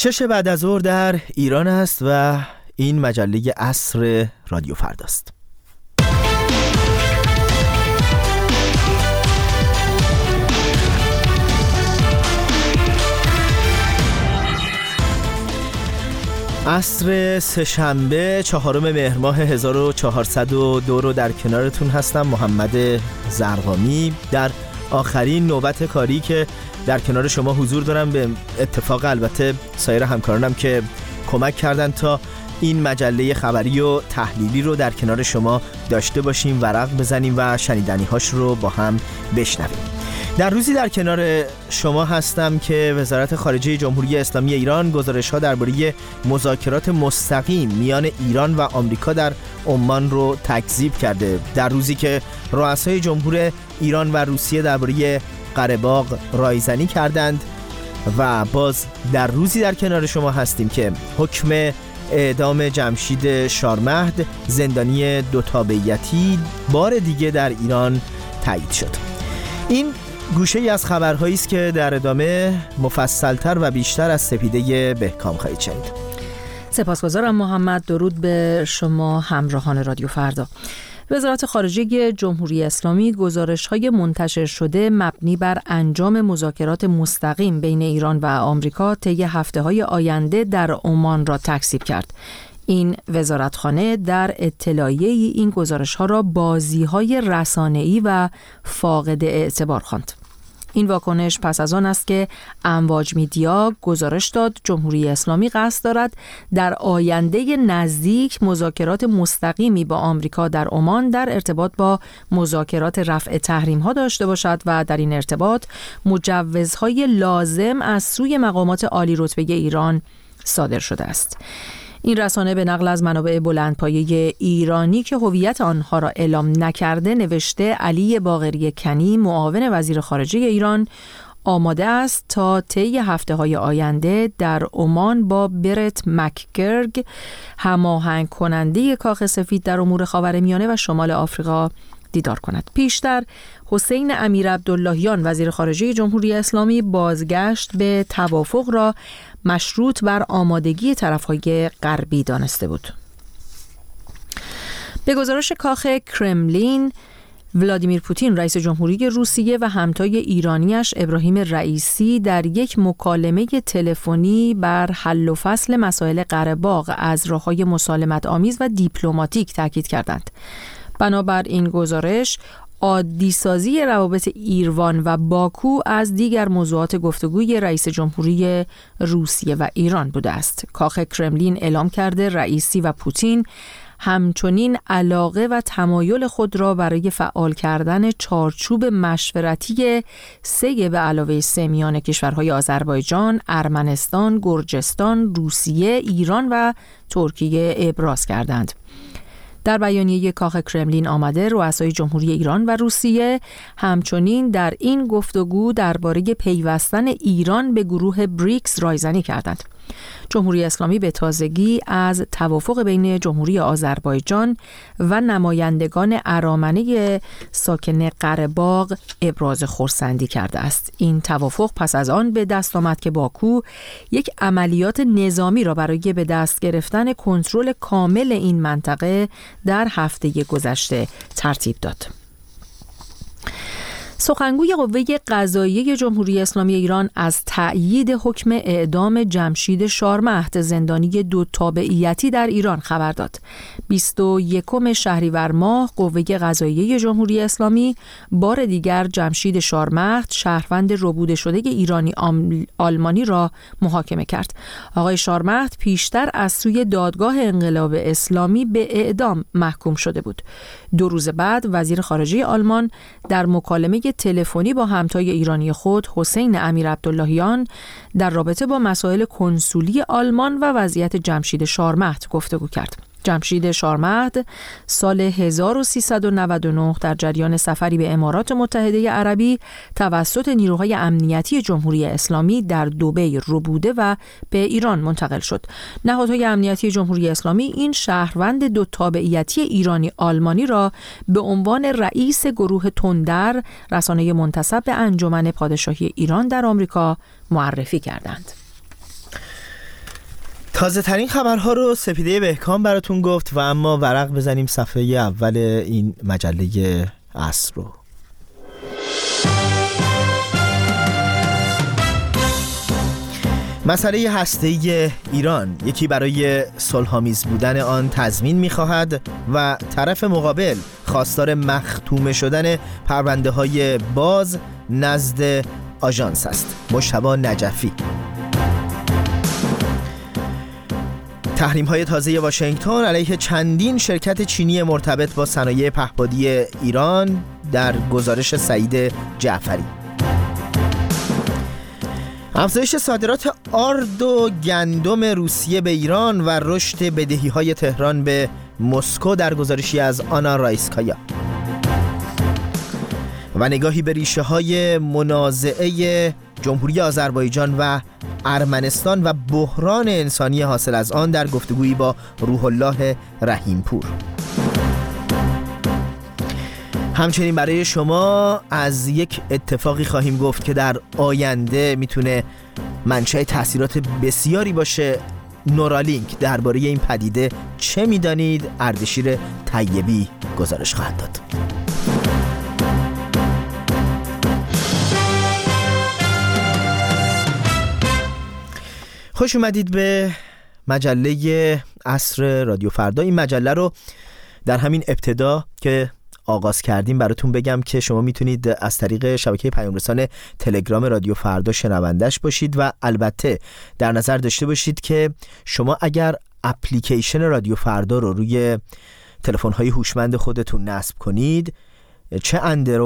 6 بعد از ظهر در ایران است و این مجله عصر رادیو فرداست. عصر سه‌شنبه 4 مهر ماه 1402 رو در کنارتون هستم، محمد زرقامی، در آخرین نوبت کاری که در کنار شما حضور دارم، به اتفاق البته سایر همکارانم که کمک کردن تا این مجله خبری و تحلیلی رو در کنار شما داشته باشیم، ورق بزنیم و شنیدنی‌هاش رو با هم بشنویم. در روزی در کنار شما هستم که وزارت خارجه جمهوری اسلامی ایران گزارش‌ها درباره مذاکرات مستقیم میان ایران و آمریکا در عمان رو تکذیب کرده. در روزی که رؤسای جمهور ایران و روسیه درباره قره باغ رایزنی کردند و باز در روزی در کنار شما هستیم که حکم اعدام جمشید شارمهد، زندانی دوتابعیتی، بار دیگه در ایران تایید شد. این گوشه ای از خبرهایی است که در ادامه مفصلتر و بیشتر از سپیده بهکام خواهید شنید. سپاسگزارم محمد. درود به شما همراهان رادیو فردا. وزارت خارجه جمهوری اسلامی گزارش‌های منتشر شده مبنی بر انجام مذاکرات مستقیم بین ایران و آمریکا طی هفته‌های آینده در عمان را تکذیب کرد. این وزارتخانه در اطلاعیه این گزارش‌ها را بازی‌های رسانه‌ای و فاقد اعتبار خواند. این واکنش پس از آن است که امواج میدیا گزارش داد جمهوری اسلامی قصد دارد در آینده نزدیک مذاکرات مستقیمی با آمریکا در عمان در ارتباط با مذاکرات رفع تحریم‌ها داشته باشد و در این ارتباط مجوزهای لازم از سوی مقامات عالی رتبه ایران صادر شده است. این رسانه به نقل از منابع بلندپایه ایرانی که هویت آنها را اعلام نکرده نوشته علی باقری کنی، معاون وزیر خارجه ایران، آماده است تا طی هفته‌های آینده در عمان با برت مکگرگ، هماهنگ کننده کاخ سفید در امور خاورمیانه و شمال آفریقا، دیدار کند. پیشتر حسین امیرعبداللهیان وزیر خارجه جمهوری اسلامی بازگشت به توافق را مشروط بر آمادگی طرف‌های غربی دانسته بود. به گزارش کاخ کرملین، ولادیمیر پوتین رئیس جمهوری روسیه و همتای ایرانیش ابراهیم رئیسی در یک مکالمه تلفنی بر حل و فصل مسائل قره باغ از راه‌های مسالمت آمیز و دیپلماتیک تاکید کردند. بنابر این گزارش، عادی سازی روابط ایروان و باکو از دیگر موضوعات گفتگوی رئیس جمهوری روسیه و ایران بوده است. کاخ کرملین اعلام کرده رئیسی و پوتین همچنین علاقه و تمایل خود را برای فعال کردن چارچوب مشورتی 3 به علاوه 3 میان کشورهای آذربایجان، ارمنستان، گرجستان، روسیه، ایران و ترکیه ابراز کردند. در بیانیه کاخ کرملین آمده رؤسای جمهوری ایران و روسیه همچنین در این گفتگو درباره پیوستن ایران به گروه بریکس رایزنی کردند. جمهوری اسلامی به تازگی از توافق بین جمهوری آذربایجان و نمایندگان ارامنه ساکن قره باغ ابراز خرسندی کرده است. این توافق پس از آن به دست آمد که باکو یک عملیات نظامی را برای به دست گرفتن کنترل کامل این منطقه در هفته گذشته ترتیب داد. سخنگوی قوه قضاییه جمهوری اسلامی ایران از تأیید حکم اعدام جمشید شارمهد، زندانی دوتابعیتی در ایران خبر داد. 21 شهریور ماه قوه قضاییه جمهوری اسلامی بار دیگر جمشید شارمهد، شهروند ربوده شده ایرانی آلمانی را محاکمه کرد. آقای شارمهد پیشتر از سوی دادگاه انقلاب اسلامی به اعدام محکوم شده بود. 2 روز بعد وزیر خارجه آلمان در مکالمه تلفنی با همتای ایرانی خود حسین امیرعبداللهیان در رابطه با مسائل کنسولی آلمان و وضعیت جمشید شارمهد گفتگو کرد. جمشید شارمهد سال 1399 در جریان سفری به امارات متحده عربی توسط نیروهای امنیتی جمهوری اسلامی در دبی ربوده و به ایران منتقل شد. نهادهای امنیتی جمهوری اسلامی این شهروند دوتابعیتی ایرانی آلمانی را به عنوان رئیس گروه تندر، رسانه منتسب به انجمن پادشاهی ایران در آمریکا، معرفی کردند. تازه ترین خبرها رو سپیده بهکام براتون گفت و اما ورق بزنیم صفحه اول این مجله عصر رو. مسئله هسته‌ای ایران، یکی برای صلح‌آمیز بودن آن تضمین می‌خواهد و طرف مقابل خواستار مختوم شدن پرونده‌های باز نزد آژانس است. مجتبی نجفی. تحریم‌های تازه واشنگتن علیه چندین شرکت چینی مرتبط با صنایع پهپادی ایران در گزارش سعید جعفری. افزایش صادرات آرد و گندم روسیه به ایران و رشد بدهی‌های تهران به مسکو در گزارشی از آنا رایسکایا. و نگاهی به ریشه‌های منازعه جمهوری آذربایجان و ارمنستان و بحران انسانی حاصل از آن در گفتگویی با روح الله رحیمپور. همچنین برای شما از یک اتفاقی خواهیم گفت که در آینده میتونه منشأ تأثیرات بسیاری باشه. نورالینک. درباره این پدیده چه میدانید؟ اردشیر طیبی گزارش خواهد داد. خوش اومدید به مجله عصر رادیو فردا. این مجله رو در همین ابتدا که آغاز کردیم براتون بگم که شما میتونید از طریق شبکه پیام‌رسان تلگرام رادیو فردا شنوندش باشید و البته در نظر داشته باشید که شما اگر اپلیکیشن رادیو فردا رو روی تلفن‌های هوشمند خودتون نصب کنید، چه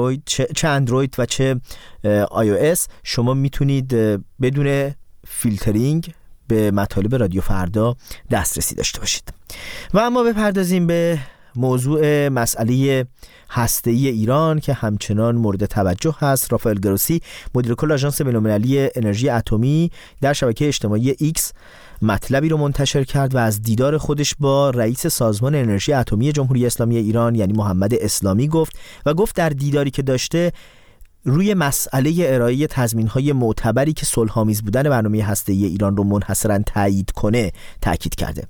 اندروید و چه iOS، شما میتونید بدون فیلترینگ به مطالب رادیو فردا دسترسی داشته باشید. و اما بپردازیم به موضوع مسئله هسته‌ای ایران که همچنان مورد توجه هست. رافائل گروسی، مدیر کل آژانس بین‌المللی انرژی اتمی، در شبکه اجتماعی ایکس مطلبی رو منتشر کرد و از دیدار خودش با رئیس سازمان انرژی اتمی جمهوری اسلامی ایران یعنی محمد اسلامی گفت و گفت در دیداری که داشته روی مسئله ارائه تضمین‌های معتبری که صلح‌آمیز بودن برنامه هسته‌ای ایران رو منحصراً تایید کنه تاکید کرده.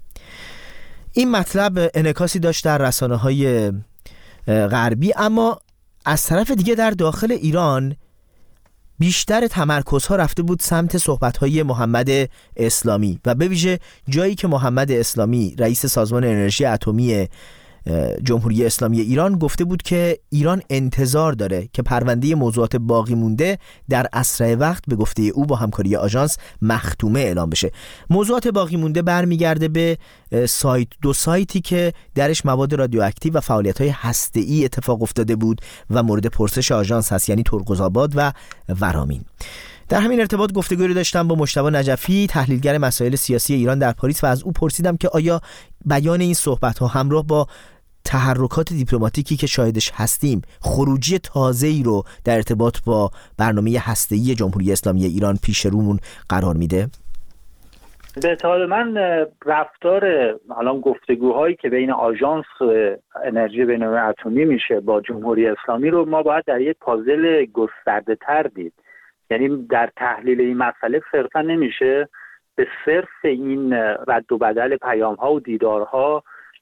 این مطلب انعکاسی داشت در رسانه‌های غربی، اما از طرف دیگه در داخل ایران بیشتر تمرکزها رفته بود سمت صحبت‌های محمد اسلامی و به ویژه جایی که محمد اسلامی رئیس سازمان انرژی اتمی جمهوری اسلامی ایران گفته بود که ایران انتظار داره که پرونده موضوعات باقی مونده در اسرع وقت به گفته او با همکاری آژانس مختومه اعلام بشه. موضوعات باقی مونده برمیگرده به دو سایتی که درش مواد رادیواکتیو و فعالیت‌های هسته‌ای اتفاق افتاده بود و مورد پرسش آژانس هست، یعنی ترقزآباد و ورامین. در همین ارتباط گفتگویی داشتم با مجتبی نجفی، تحلیلگر مسائل سیاسی ایران در پاریس و از او پرسیدم که آیا بیان این صحبت‌ها همراه با تحرکات دیپلماتیکی که شاهدش هستیم خروجی تازه‌ای رو در ارتباط با برنامه هسته‌ای جمهوری اسلامی ایران پیش رومون قرار میده؟ به اعتقاد من رفتار الان گفتگوهایی که بین آژانس انرژی بین‌المللی اتمی میشه با جمهوری اسلامی رو ما باید در یک پازل گسترده‌تر دید. یعنی در تحلیل این مسئله صرفا نمیشه به صرف این رد و بدل پیام‌ها و دیدارها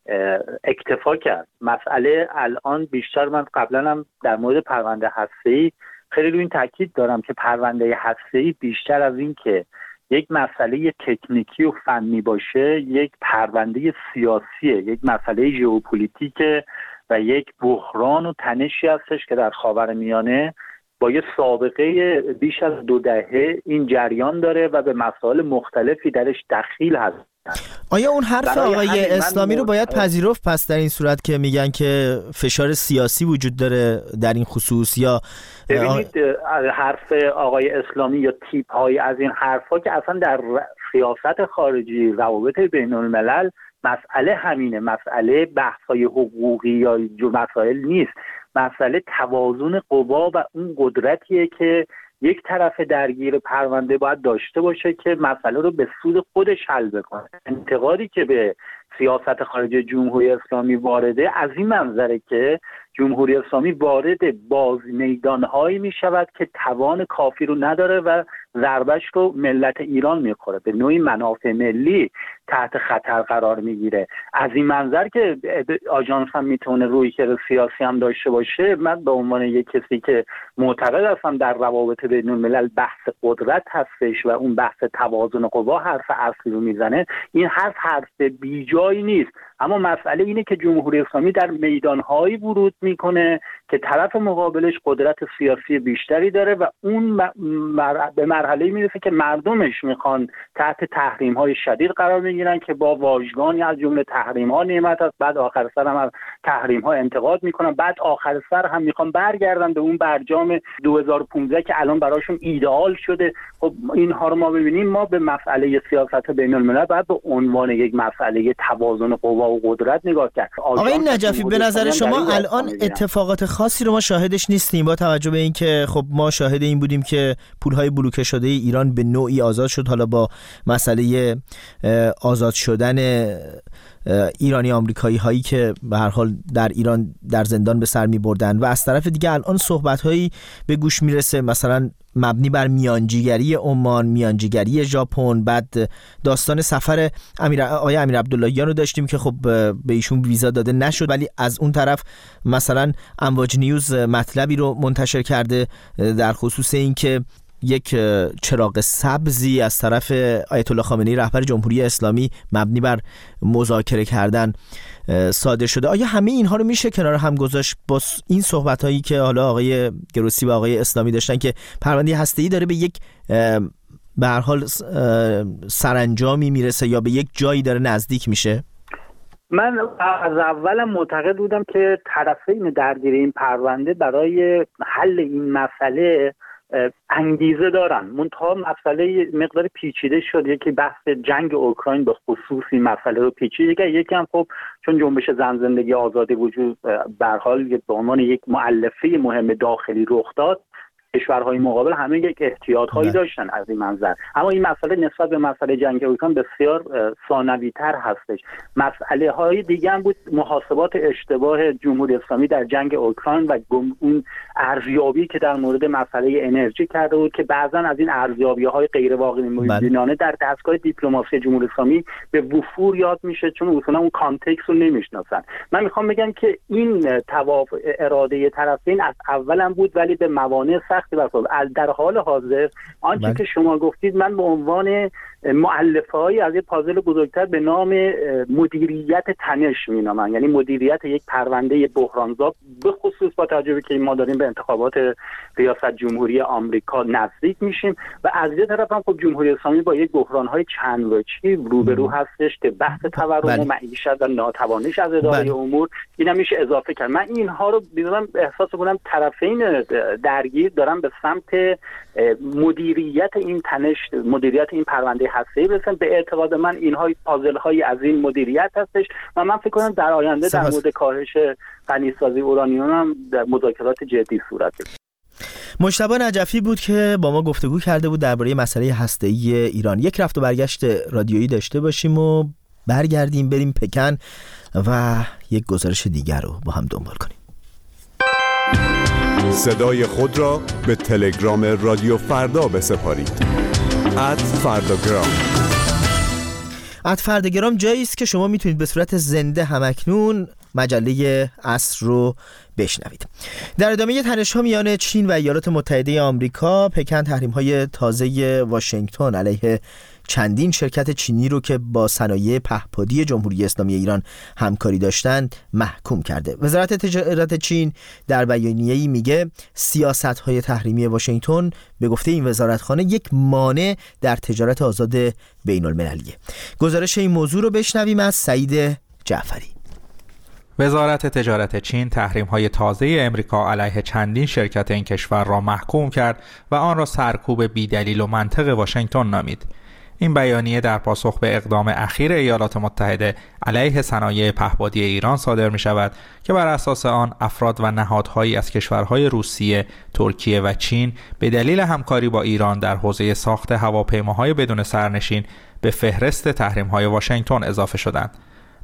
اکتفا کرد. مسئله الان بیشتر، من قبلا هم در مورد پرونده هسته‌ای خیلی روی این تاکید دارم که پرونده هسته‌ای بیشتر از این که یک مسئله تکنیکی و فنی باشه، یک پرونده سیاسیه، یک مسئله ژئوپلیتیکه و یک بحران و تنشی هستش که در خاورمیانه با یه سابقه بیش از 2 دهه این جریان داره و به مسائل مختلفی درش دخیل هست. آیا اون حرف آقای اسلامی رو باید پذیرفت پس در این صورت که میگن که فشار سیاسی وجود داره در این خصوص؟ یا ببینید حرف آقای اسلامی یا تیپ های از این حرفا که اصلا در سیاست خارجی روابط بین الملل مسئله همینه، مسئله بحث‌های حقوقی یا مسائل نیست، مسئله توازن قوا و اون قدرتیه که یک طرف درگیر پرونده باید داشته باشه که مسئله رو به سود خودش حل بکنه. انتقادی که به سیاست خارجی جمهوری اسلامی وارده از این منظره که جمهوری اسلامی وارد باز میدانهایی می شود که توان کافی رو نداره و ضربش رو ملت ایران میخوره، به نوعی منافع ملی تحت خطر قرار میگیره. از این منظر که آژانس هم میتونه رویکرد سیاسی هم داشته باشه، من به عنوان یک کسی که معتقد هستم در روابط بین الملل بحث قدرت هستش و اون بحث توازن قوا حرف اصلی رو میزنه، این حرف بیجایی نیست. اما مسئله اینه که جمهوری اسلامی در میدانهایی ورود میکنه که طرف مقابلش قدرت سیاسی بیشتری داره و اون به مرحله میرسه که مردمش میخوان تحت تحریم‌های شدید قرار بگیرن که با واژگانی از جمله تحریم‌ها نعمت است، بعد آخر سر هم از تحریم‌ها انتقاد میکنن، بعد آخر سر هم میخوان برگردن به اون برجام 2015 که الان براشون ایدئال شده. خب اینها رو ما ببینیم، ما به مسئله سیاست بین الملل باید به عنوان یک مسئله توازن قوا و قدرت نگاه کرد. آقای نجفی، به نظر شما الان اتفاقات خاصی رو ما شاهدش نیستیم با توجه به اینکه خب ما شاهد این بودیم که پولهای بلوکه شده ایران به نوعی آزاد شد، حالا با مسئله آزاد شدن ایرانی آمریکایی هایی که به هر حال در ایران در زندان به سر می بردن، و از طرف دیگه الان صحبت هایی به گوش میرسه مثلا مبنی بر میانجیگری عمان، میانجیگری ژاپن، بعد داستان سفر آقای امیر عبداللهیان رو داشتیم که خب به ایشون ویزا داده نشد، ولی از اون طرف مثلا امواج نیوز مطلبی رو منتشر کرده در خصوص این که یک چراغ سبزی از طرف آیت الله خامنه‌ای رهبر جمهوری اسلامی مبنی بر مذاکره کردن صادر شده. آیا همه اینها رو میشه کنار هم گذاشت با این صحبت‌هایی که حالا آقای گروسی و آقای اسلامی داشتن که پرونده هسته‌ای داره به یک به هر حال سرانجامی میرسه یا به یک جایی داره نزدیک میشه؟ من از اولم معتقد بودم که طرفین درگیر این پرونده برای حل این مسئله انگیزه دارن، منتها مسئله مقدار پیچیده شد. یکی بحث جنگ اوکراین به خصوص این مسئله رو پیچیده، یکی هم خب چون جنبش زن زندگی آزادی وجود به هر حال به عنوان یک مؤلفه مهم داخلی رخ داد، کشورهای مقابل همه یک احتیاط‌هایی داشتن از این منظر. اما این مسئله نسبت به مسئله جنگ اوکراین بسیار ثانوی‌تر هستش. مسئله‌های دیگه هم بود، محاسبات اشتباه جمهوری اسلامی در جنگ اوکراین و اون ارزیابی که در مورد مسئله انرژی کرده بود که بعضا از این ارزیابی‌های غیر واقعی بینانه در دستگاه دیپلماسی جمهوری اسلامی به وفور یاد میشه، چون اصولا اون کانتکست رو نمیشناسن. من میخوام بگم که این توافق اراده طرفین از اولم بود، ولی به موانع سختی در حال حاضر آنچه که شما گفتید من به عنوان مؤلفه‌ای از یک پازل بزرگتر به نام مدیریت تنش می‌نامم، یعنی مدیریت یک پرونده بحرانزا، به خصوص با توجه که ما داریم به انتخابات ریاست جمهوری آمریکا نزدیک میشیم و از یه طرف هم خب جمهوری اسلامی با یک بحران‌های چند وجهی روبرو هستش که بحث تورم و معیشت و ناتوانیش از اداره امور اینا میشه اضافه کرد. من اینها رو بیرون احساس کنم طرفین درگیر دارن به سمت مدیریت این تنش، مدیریت این پرونده هسته‌ای برسن. به اعتقاد من اینها پازل‌های از این مدیریت هستش و من فکر کنم در آینده در مورد کاهش غنیسازی اورانیوم هم در مذاکرات جدی صورت بگیرد. مجتبی نجفی بود که با ما گفتگو کرده بود درباره مسئله هسته‌ای ایران. یک رفت و برگشت رادیویی داشته باشیم و برگردیم بریم پکن و یک گزارش دیگر رو با هم دنبال کنیم. صدای خود را به تلگرام رادیو فردا بسپارید. @فرداگرام. فرداگرام جایی است که شما میتونید به صورت زنده همکنون مجله عصر رو بشنوید. در ادامه تنش‌ها میان چین و ایالات متحده آمریکا، پکن تحریم‌های تازه واشنگتن علیه چندین شرکت چینی رو که با صنایع پهپادی جمهوری اسلامی ایران همکاری داشتند محکوم کرده. وزارت تجارت چین در بیانیه‌ای میگه سیاست‌های تحریمی واشنگتن به گفته این وزارتخانه یک مانع در تجارت آزاد بین‌المللیه. گزارش این موضوع رو بشنویم از سعید جعفری. وزارت تجارت چین تحریم‌های تازه امریکا علیه چندین شرکت این کشور را محکوم کرد و آن را سرکوب بی‌دلیل و منطق واشنگتن نامید. این بیانیه در پاسخ به اقدام اخیر ایالات متحده علیه صنایع پهپادی ایران صادر می شود که بر اساس آن افراد و نهادهایی از کشورهای روسیه، ترکیه و چین به دلیل همکاری با ایران در حوزه ساخت هواپیماهای بدون سرنشین به فهرست تحریم‌های واشنگتن اضافه شدند.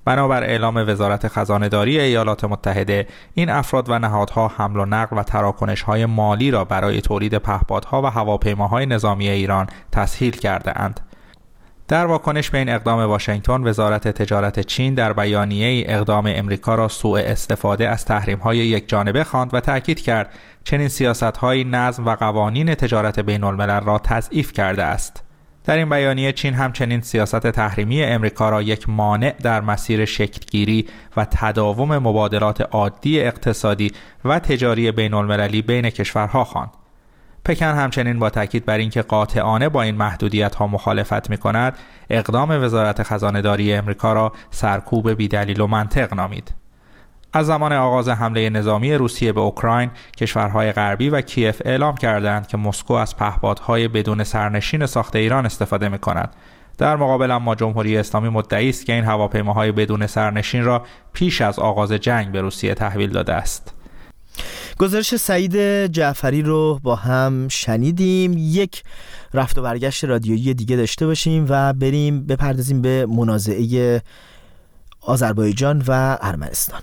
بنابر اعلام وزارت خزانه‌داری ایالات متحده، این افراد و نهادها حمل و نقل و تراکنش‌های مالی را برای تولید پهپادها و هواپیماهای نظامی ایران تسهیل کرده‌اند. در واکنش به این اقدام واشنگتن، وزارت تجارت چین در بیانیه‌ای اقدام امریکا را سوء استفاده از تحریم‌های یکجانبه خواند و تأکید کرد چنین سیاست‌هایی نظم و قوانین تجارت بین‌الملل را تضعیف کرده است. در این بیانیه چین همچنین سیاست تحریمی امریکا را یک مانع در مسیر شکلگیری و تداوم مبادلات عادی اقتصادی و تجاری بین‌المللی بین کشورها خواند. پکن همچنین با تاکید بر اینکه قاطعانه با این محدودیت‌ها مخالفت می‌کند، اقدام وزارت خزانه‌داری امریکا را سرکوب بی‌دلیل و منطق نامید. از زمان آغاز حمله نظامی روسیه به اوکراین، کشورهای غربی و کیف اعلام کردند که مسکو از پهپادهای بدون سرنشین ساخت ایران استفاده می‌کند. در مقابل اما جمهوری اسلامی مدعی است که این هواپیماهای بدون سرنشین را پیش از آغاز جنگ به روسیه تحویل داده است. گزارش سعید جعفری رو با هم شنیدیم. یک رفت و برگشت رادیویی دیگه داشته باشیم و بپردازیم به منازعه آذربایجان و ارمنستان.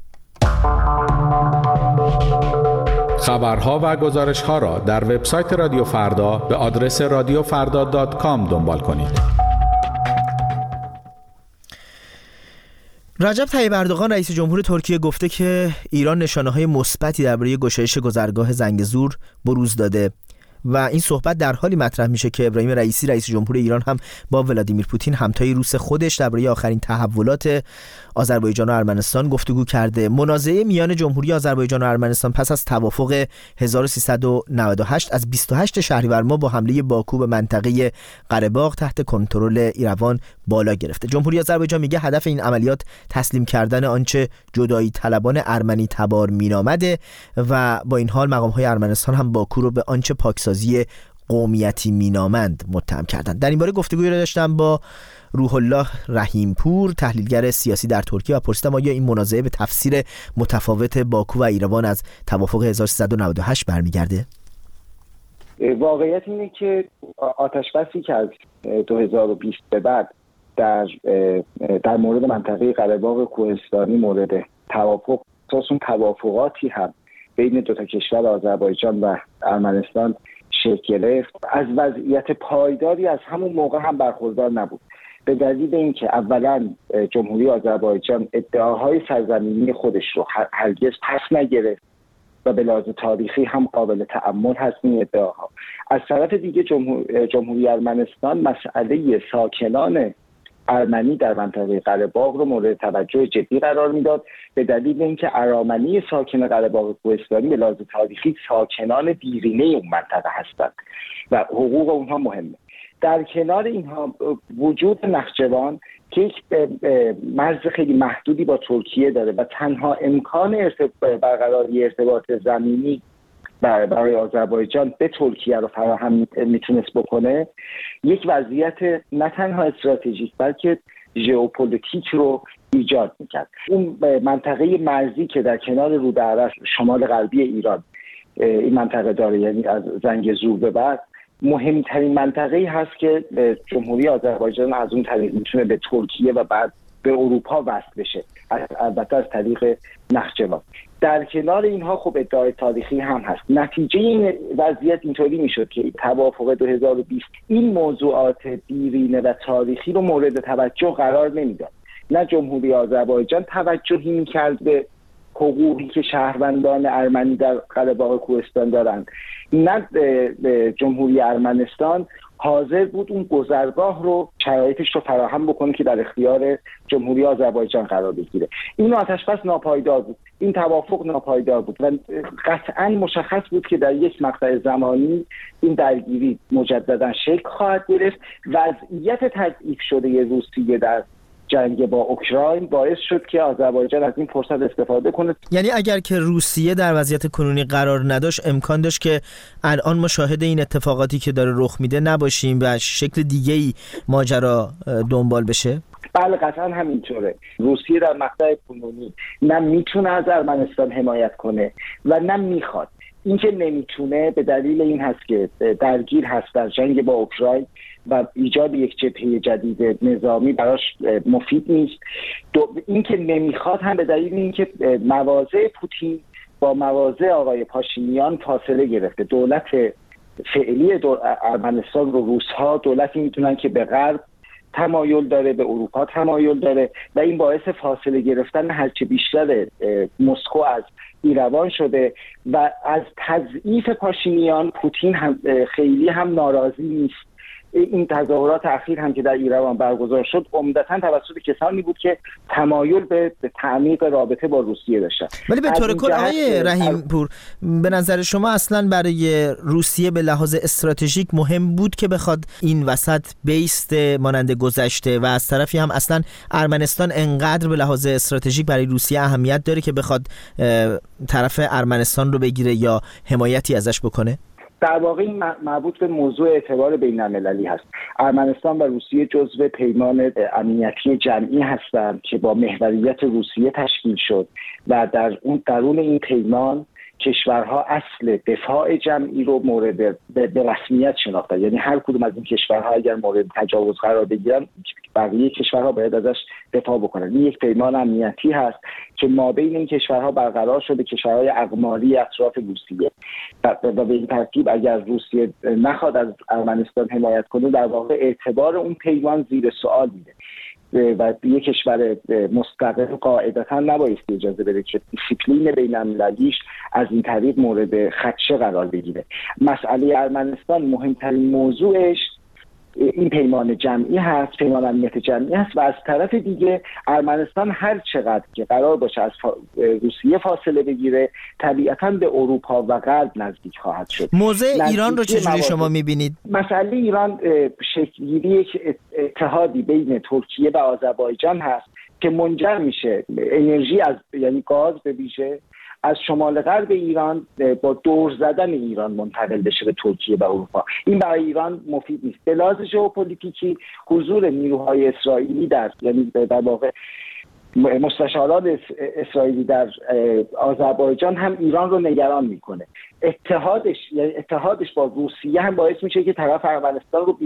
خبرها و گزارش‌ها را در وبسایت رادیو فردا به آدرس radiofarda.com دنبال کنید. رجب طیب اردوغان رئیس جمهور ترکیه گفته که ایران نشانه‌های مثبتی درباره گشایش گذرگاه زنگزور بروز داده و این صحبت در حالی مطرح میشه که ابراهیم رئیسی رئیس جمهور ایران هم با ولادیمیر پوتین همتای روس خودش درباره آخرین تحولات آذربایجان و ارمنستان گفتگو کرده. منازعه میان جمهوری آذربایجان و ارمنستان پس از توافق 1398 از 28 شهریور ماه با حمله باکو به منطقه قره‌باغ تحت کنترل ایروان بالا گرفته. جمهوری آذربایجان میگه هدف این عملیات تسلیم کردن آنچه جدایی طلبان ارمنی تبار مینامده و با این حال مقام‌های ارمنستان هم باکو رو به آنچه پاکسازی قومیتی مینامند متهم کردند. در این باره گفتگویی را داشتم با روح الله رحیمپور، تحلیلگر سیاسی در ترکیه، و پرسیدم آیا این منازعه به تفسیر متفاوت باکو و ایروان از توافق 1398 برمیگرده؟ واقعیت اینه که آتشبسی که از 2020 به بعد در مورد منطقه قره‌باغ کوهستانی مورد توافق، اون توافقاتی هم بین دو تا کشور آذربایجان و ارمنستان شکل گرفت، از وضعیت پایداری از همون موقع هم برخوردار نبود، به دلیل اینکه اولا جمهوری آذربایجان ادعاهای سرزمینی خودش رو هرگز پس نگرفت و به لحاظ تاریخی هم قابل تأمل هست این ادعاها. از طرف دیگه جمهوری ارمنستان مسئله ساکنان ارمنی در منطقه قره‌باغ رو مورد توجه جدی قرار میداد، به دلیل اینکه ارامنی ساکن قره‌باغ کوهستانی به لحاظ تاریخی ساکنان دیرینه اون منطقه هستند و حقوق اونها مهمه. در کنار اینها وجود نخجوان که یک مرز خیلی محدودی با ترکیه داره و تنها امکان برقراری ارتباط زمینی برای آذربایجان به ترکیه رو فراهم میتونست بکنه، یک وضعیت نه تنها استراتژیک بلکه ژئوپلیتیک رو ایجاد میکرد. اون منطقه مرزی که در کنار رودعرس شمال غربی ایران این منطقه داره، یعنی از زنگزور به بعد مهمترین منطقه‌ای هست که جمهوری آذربایجان از اون طریق میتونه به ترکیه و بعد به اروپا وصل بشه، البته از طریق نخجوان. در کنار اینها خب ادعای تاریخی هم هست. نتیجه این وضعیت اینطوری میشد که توافق 2020 این موضوعات دیرینه و تاریخی رو مورد توجه قرار نمیداد. نه جمهوری آذربایجان توجهی میکرد به حقوقی که شهروندان ارمنی در قره‌باغ کوهستان دارند، نه جمهوری ارمنستان حاضر بود اون گذرگاه رو شرایطش رو فراهم بکنه که در اختیار جمهوری آذربایجان قرار بگیره. این آتشبس ناپایدار بود، این توافق ناپایدار بود و قطعاً مشخص بود که در یک مقطع زمانی این درگیری مجددا شکل خواهد گرفت. وضعیت تضعیف شده روسیه در جنگ با اوکراین باعث شد که آذربایجان از این فرصت استفاده کنه. یعنی اگر که روسیه در وضعیت کنونی قرار نداشت، امکان داشت که الان ما شاهد این اتفاقاتی که داره رخ میده نباشیم و شکل دیگه‌ای ماجرا دنبال بشه؟ بله قطعا همینطوره. روسیه در مقطع کنونی نه میتونه از ارمنستان حمایت کنه و نه میخواد. اینکه نمیتونه به دلیل این هست که درگیر هست در جنگ با اوکراین و ایجاد یک جبهه جدید نظامی براش مفید نیست. اینکه نمیخواد هم به دلیل اینکه مواضع پوتین با مواضع آقای پاشینیان فاصله گرفته. دولت فعلی ارمنستان رو روس‌ها دولتی میتونن که به غرب تمایل داره، به اروپا تمایل داره و این باعث فاصله گرفتن هرچه بیشتر مسکو از ایروان شده و از تضعیف پاشینیان پوتین هم خیلی هم ناراضی نیست. این تظاهرات اخیر هم که در ایروان برگزار شد عمدتاً توسط کسانی بود که تمایل به تعمیق رابطه با روسیه داشتن. ولی به طور کل آقای رحیم پور، به نظر شما اصلا برای روسیه به لحاظ استراتژیک مهم بود که بخواد این وسط بیست مانند گذشته و از طرفی هم اصلا ارمنستان انقدر به لحاظ استراتژیک برای روسیه اهمیت داره که بخواد طرف ارمنستان رو بگیره یا حمایتی ازش بکنه؟ در واقع این مربوط به موضوع اعتبار بین‌المللی هست. ارمنستان و روسیه جزو پیمان امنیتی جمعی هستند که با محوریت روسیه تشکیل شد و در اون درون این پیمان کشورها اصل دفاع جمعی رو مورد به رسمیت شناختن. یعنی هر کدوم از این کشورها اگر مورد تجاوز قرار بگیرن بقیه کشورها باید ازش دفاع بکنن. این یک پیمان امنیتی هست که مابین این کشورها برقرار شده، کشورهای اقماری اطراف روسیه و به این ترتیب اگر روسیه نخواد از ارمنستان حمایت کنه در واقع اعتبار اون پیمان زیر سوال میره و یک کشور مستقل قاعدتا نبایستی اجازه بده که دیسیپلین بین‌المللیش از این طریق مورد خدشه قرار بگیره. مسئله ارمنستان مهمترین موضوعش این پیمان جمعی هست، پیمان امنیت جمعی هست و از طرف دیگه ارمنستان هر چقدر که قرار باشه از روسیه فاصله بگیره طبیعتاً به اروپا و غرب نزدیک خواهد شد. موضع ایران رو چجوری شما می‌بینید؟ مسئله ایران شکل‌گیری یک اتحادی بین ترکیه و آذربایجان هست که منجر میشه انرژی از یعنی گاز به ویژه از شمال غرب ایران با دور زدن ایران منتقل بشه به ترکیه و اروپا. این برای ایران مفید نیست. به لحاظ ژئوپلیتیکی حضور نیروهای اسرائیلی یعنی در واقع مستشاران اسرائیلی در آذربایجان هم ایران رو نگران میکنه. اتحادش با روسیه هم باعث میشه که طرف ارمنستان رو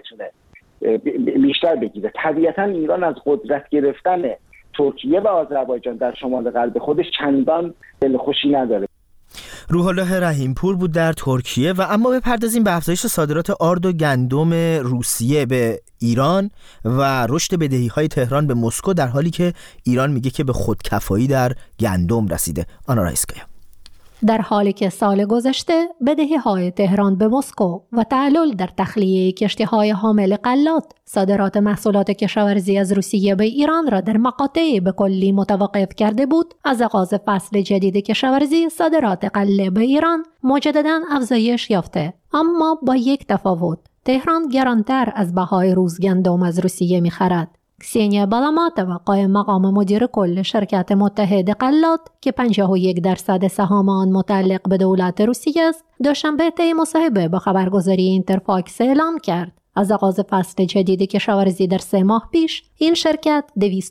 بیشتر بگیره. طبیعتا ایران از قدرت گرفتن ترکیه و آذربایجان در شمال غرب خودش چندان دلخوشی نداره. روح الله رحیم پور بود در ترکیه. و اما بپردازیم به افزایش صادرات آرد و گندم روسیه به ایران و رشد بدهی‌های تهران به مسکو در حالی که ایران میگه که به خودکفایی در گندم رسیده. آنا رایسکایا. در حالی که سال گذشته بدهی‌های تهران به مسکو و تعلل در تخلیه کشتی‌های حامل غلات صادرات محصولات کشاورزی از روسیه به ایران را در مقاطعی به کلی متوقف کرده بود، از آغاز فصل جدید کشاورزی صادرات غله به ایران مجدداً افزایش یافته، اما با یک تفاوت: تهران گرانتر از بهای روز گندم از روسیه می‌خرد. کسینیا بالاماتووا قائم مقام مدیر کل شرکت متحد غلات که 51% سهام آن متعلق به دولت روسیه است، دوشنبه طی مصاحبه با خبرگزاری اینترفاکس اعلام کرد از آغاز فصل جدید کشاورزی در 3 ماه پیش این شرکت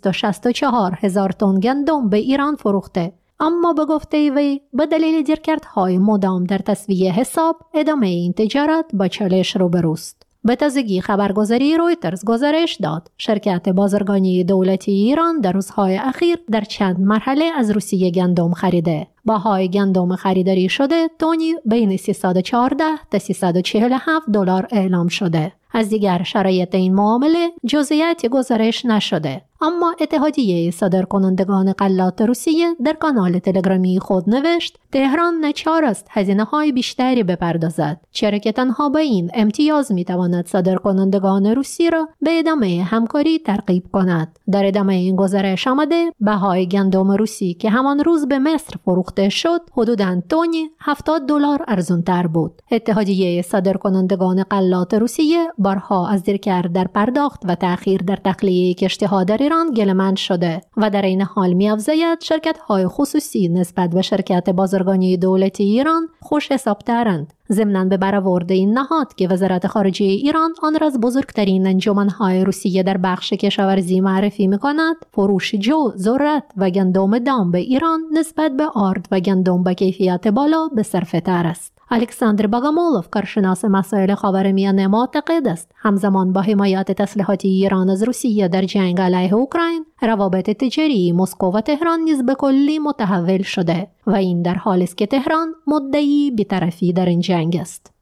264,000 تن گندم به ایران فروخته، اما به گفته وی به دلیل دیرکردهای مدام در تسویه حساب ادامه این تجارت با چالش روبروست. به تازگی خبرگزاری رویترز گزارش داد شرکت بازرگانی دولتی ایران در روزهای اخیر در چند مرحله از روسیه گندم خریده. بهای گندم خریداری شده تونی بین 314 تا 347 دلار اعلام شده. از دیگر شرایط این معامله جزئیاتی گزارش نشده، اما اتحادیه صادرکنندگان غلات روسیه در کانال تلگرامی خود نوشت تهران ناچار است هزینه‌های بیشتری بپردازد، چرا که تنها با این امتیاز می‌تواند صادرکنندگان روسی را به ادامه همکاری ترغیب کند. در ادامه این گزارش آمده بهای گندم روسی که همان روز به مصر فروخته شد حدوداً تونی 70 دلار ارزان‌تر بود. اتحادیه صادرکنندگان غلات روسیه بارها از دیرکرد در پرداخت و تأخیر در تخلیه کشتی‌ها در ایران گله‌مند شده و در این حال می‌افزاید شرکت‌های خصوصی نسبت به شرکت بازرگانی دولتی ایران خوش حساب‌ترند. ضمناً به برآورد این نهاد که وزارت خارجه ایران آن را از بزرگترین انجمن‌های روسیه در بخش کشاورزی معرفی می‌کند، فروش جو، ذرت و گندم دام به ایران نسبت به آرد و گندم با کیفیت بالا به صرفه‌تر است. الکساندر باگامولوف، کارشناس مسائل خاورمیانه، معتقد است همزمان با حمایت تسلیحاتی ایران از روسیه در جنگ علیه اوکراین، روابط تجاری مسکو و تهران نیز به کلی متحول شده و این در حالی است که تهران مدعی بی‌طرفی در این جنگ است.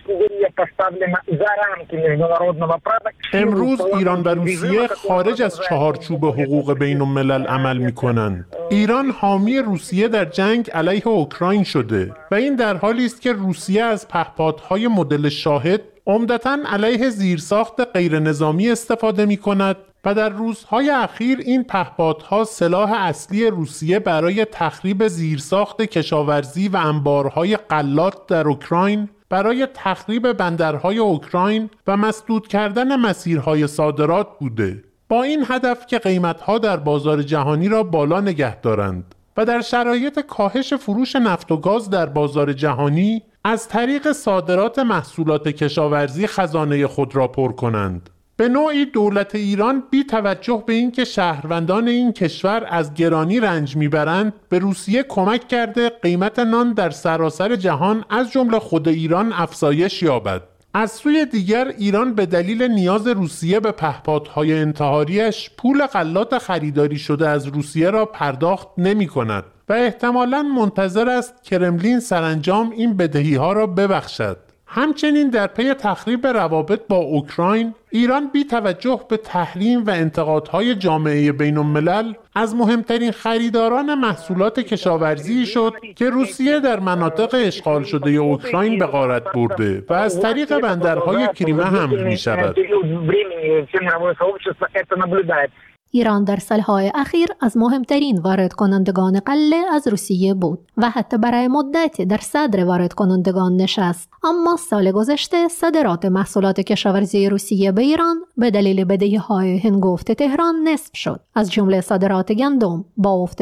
امروز ایران و روسیه خارج از چهارچوب حقوق بین الملل عمل می‌کنند. ایران حامی روسیه در جنگ علیه اوکراین شده و این در حالی است که روسیه از پهپادهای مدل شاهد عمدتاً علیه زیرساخت غیر نظامی استفاده می‌کند و در روزهای اخیر این پهپادها سلاح اصلی روسیه برای تخریب زیرساخت کشاورزی و انبارهای غلات در اوکراین، برای تخریب بندرهای اوکراین و مسدود کردن مسیرهای صادرات بوده، با این هدف که قیمتها در بازار جهانی را بالا نگه دارند و در شرایط کاهش فروش نفت و گاز در بازار جهانی از طریق صادرات محصولات کشاورزی خزانه خود را پر کنند. به نوعی دولت ایران بی توجه به اینکه شهروندان این کشور از گرانی رنج میبرند، به روسیه کمک کرده قیمت نان در سراسر جهان از جمله خود ایران افزایش یابد. از سوی دیگر ایران به دلیل نیاز روسیه به پهپادهای انتحاریش پول غلات خریداری شده از روسیه را پرداخت نمی کند و احتمالاً منتظر است کرملین سرانجام این بدهی‌ها را ببخشد. همچنین در پی تخریب روابط با اوکراین، ایران بی توجه به تحریم و انتقادهای جامعه بین الملل از مهمترین خریداران محصولات کشاورزی شد که روسیه در مناطق اشغال شده اوکراین به غارت برده و از طریق بندرهای کریمه حمل می شود. ایران در سالهای اخیر از مهمترین وارد کنندگان غله از روسیه بود و حتی برای مدتی در صدر وارد کنندگان نشست. اما سال گذشته صادرات محصولات کشاورزی روسیه به ایران به دلیل بدهی‌های هنگفت تهران نصف شد. از جمله صادرات گندم با افت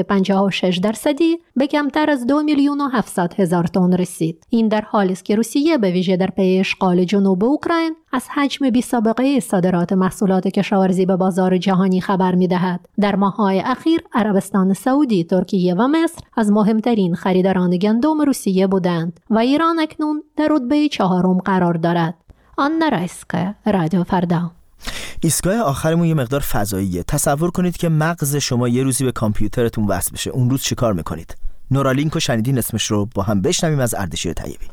56% به کمتر از 2,700,000 تن رسید. این در حالی است که روسیه به ویژه در پی اشغال جنوب اوکراین از حجم بی‌سابقه صادرات محصولات کشاورزی به بازار جهانی خبر می‌دهد. در ماه‌های اخیر عربستان سعودی، ترکیه و مصر از مهمترین خریداران گندم روسیه بودند و ایران اکنون در رتبه 4 قرار دارد. آنا رایسکا، رادیو فردا. ایستگاه آخرمون یه مقدار فضاییه. تصور کنید که مغز شما یه روزی به کامپیوترتون وصل بشه. اون روز چیکار می‌کنید؟ نورالینک رو شنیدین اسمش رو؟ با هم بشنویم از اردشیر طیبی.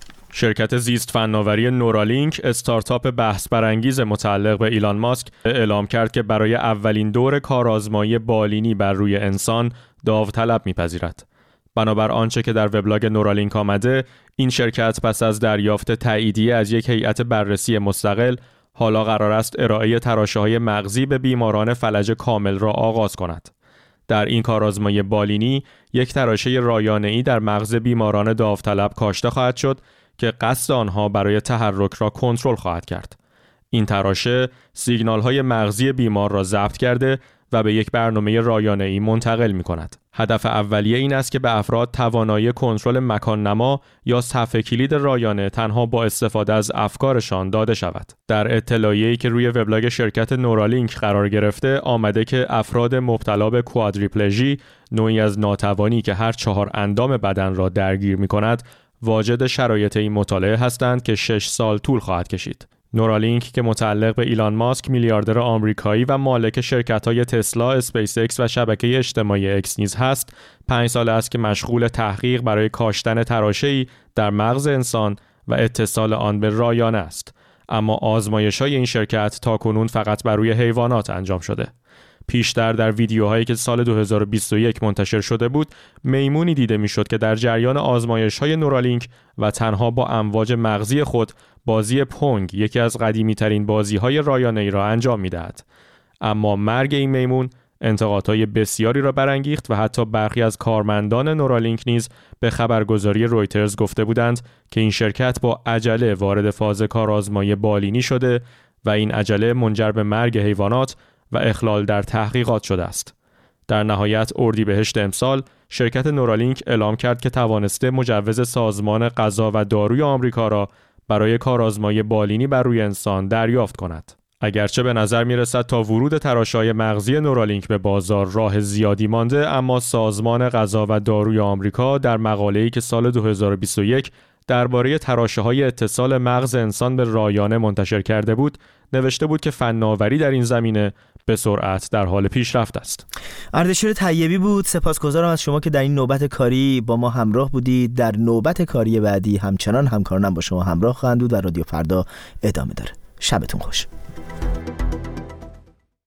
شرکت زیست فناوری نورالینک، استارتاپ بحث برانگیز متعلق به ایلان ماسک، اعلام کرد که برای اولین دور کارآزمایی بالینی بر روی انسان داوطلب می‌پذیرد. بنابر آنچه که در وبلاگ نورالینک آمده، این شرکت پس از دریافت تاییدیه از یک هیئت بررسی مستقل، حالا قرار است ارائه تراشه‌های مغزی به بیماران فلج کامل را آغاز کند. در این کارآزمایی بالینی، یک تراشه رایانه‌ای در مغز بیماران داوطلب کاشته خواهد شد که قصد آنها برای تحرک را کنترل خواهد کرد. این تراشه سیگنال‌های مغزی بیمار را ضبط کرده و به یک برنامه رایانه‌ای منتقل می‌کند. هدف اولیه این است که به افراد توانایی کنترل مکان نما یا صفحه کلید رایانه تنها با استفاده از افکارشان داده شود. در اطلاعیه‌ای که روی وبلاگ شرکت نورالینک قرار گرفته آمده که افراد مبتلا به کوادریپلژی، نوعی از ناتوانی که هر 4 اندام بدن را درگیر می‌کند، واجد شرایط این مطالعه هستند که 6 سال طول خواهد کشید. نورالینک که متعلق به ایلان ماسک، میلیاردر آمریکایی و مالک شرکت‌های تسلا، اسپیس ایکس و شبکه اجتماعی اکس نیز هست، 5 سال است که مشغول تحقیق برای کاشتن تراشه‌ای در مغز انسان و اتصال آن به رایانه است. اما آزمایش‌های این شرکت تاکنون فقط بر روی حیوانات انجام شده. پیشتر در ویدیوهایی که سال 2021 منتشر شده بود، میمونی دیده میشد که در جریان آزمایش‌های نورالینک و تنها با امواج مغزی خود بازی پونگ، یکی از قدیمی‌ترین بازی‌های رایانه‌ای را انجام می‌دهد. اما مرگ این میمون انتقادهای بسیاری را برانگیخت و حتی برخی از کارمندان نورالینک نیز به خبرگزاری رویترز گفته بودند که این شرکت با عجله وارد فاز کارآزمایی بالینی شده و این عجله منجر به مرگ حیوانات و اخلال در تحقیقات شده است. در نهایت اردیبهشت امسال شرکت نورالینک اعلام کرد که توانسته مجوز سازمان غذا و داروی آمریکا را برای کارآزمایی بالینی بر روی انسان دریافت کند. اگرچه به نظر می‌رسد تا ورود تراشه‌های مغزی نورالینک به بازار راه زیادی مانده، اما سازمان غذا و داروی آمریکا در مقاله‌ای که سال 2021 درباره تراشه‌های اتصال مغز انسان به رایانه منتشر کرده بود، نوشته بود که فناوری در این زمینه به سرعت در حال پیشرفت است. اردشیر طیبی بود. سپاسگزارم از شما که در این نوبت کاری با ما همراه بودید. در نوبت کاری بعدی همچنان همکارانم با شما همراه خواهند بود و رادیو فردا ادامه داره. شبتون خوش.